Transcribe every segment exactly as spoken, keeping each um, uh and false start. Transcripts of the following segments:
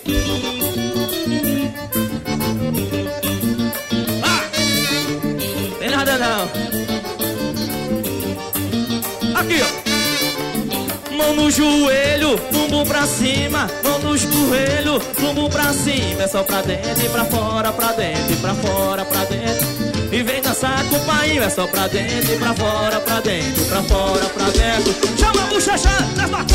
Ah! Tem nada não. Aqui, ó. Mão no joelho, bumbum pra cima. Mão no joelho, bumbum pra cima. É só pra dentro e pra fora, pra dentro e pra fora, pra dentro. E vem dançar com o pai. É só pra dentro e pra fora, pra dentro e pra fora, pra dentro. Chama a bochecha, leva.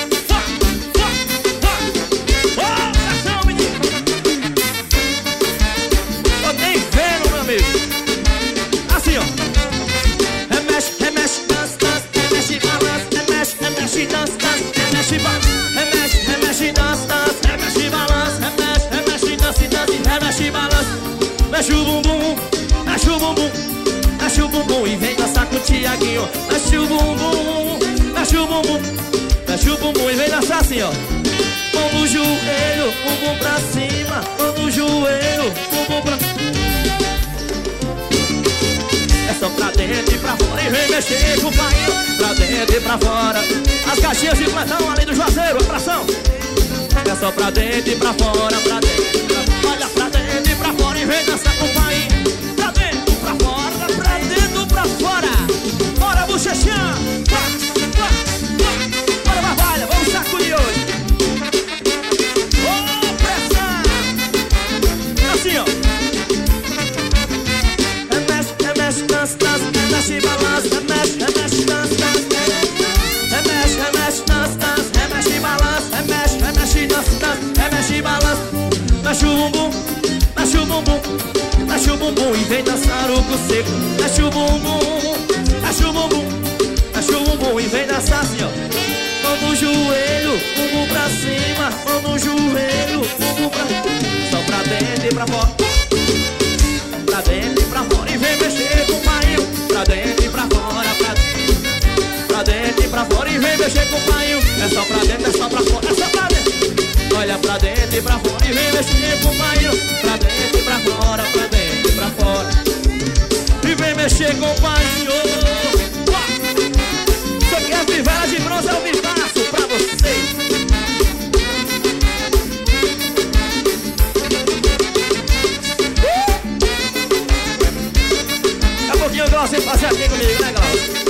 Tô nem vendo, meu amigo. Assim, ó. Remexe, remexe, dança, dança. Remexe, balança, remexe, remexe, dança, dança. Remexe, balança, remexe, remexe, dança, dança. Remexe, balança, remexe, remexe, dança, dança. Remexe, balança, mexe o bumbum, mexe o bumbum, mexe o bumbum e vem dançar com o Tiaguinho. Mexe o bumbum, mexe o bumbum, mexe o bumbum e vem dançar assim, ó. Mão no joelho, bumbum pra cima. Mão no joelho, bumbum pra cima. É só pra dentro e pra fora e vem mexer com o pai. Pra dentro e pra fora. As caixinhas de plantão além do Juazeiro, atração. É só pra dentro e pra fora, pra dentro e pra fora. Olha pra dentro e pra fora e vem dançar com o pai. Pra dentro, pra fora, pra dentro, pra fora. Bora, bochechinha. Bora, Barbalha, vamos sacudir hoje. Ô, pressão. Assim, ó. Remexe, remexe, dança, dança. Remexe, balança, remexe, remexe, dança, dança. Remexe, remexe, dança, dança. Remexe, balança, remexe, remexe, dança, dança. Remexe, balança. Mexe o bumbum, mexe o bumbum, mexe o bumbum e vem dançar o seco. Mexe o bumbum, mexe o bumbum, mexe o bumbum e vem dançar assim, ó. Mão no joelho, bumbum pra cima. Mão no joelho, bumbum pra cima. Só pra dentro e pra fora. Pra dentro e pra fora e vem mexer com o pai. Pra dentro e pra fora, pra dentro. Pra dentro e pra fora e vem mexer com o pai. É só pra dentro, é só pra fora, é só pra dentro. Olha pra dentro e pra fora e vem mexer com o pai. Pra dentro e pra fora, pra dentro e pra fora. E vem mexer com o pai. Você quer fivela de bronze, eu me faço pra vocês. Daqui a pouquinho eu gosto de fazer aqui comigo, né, galera?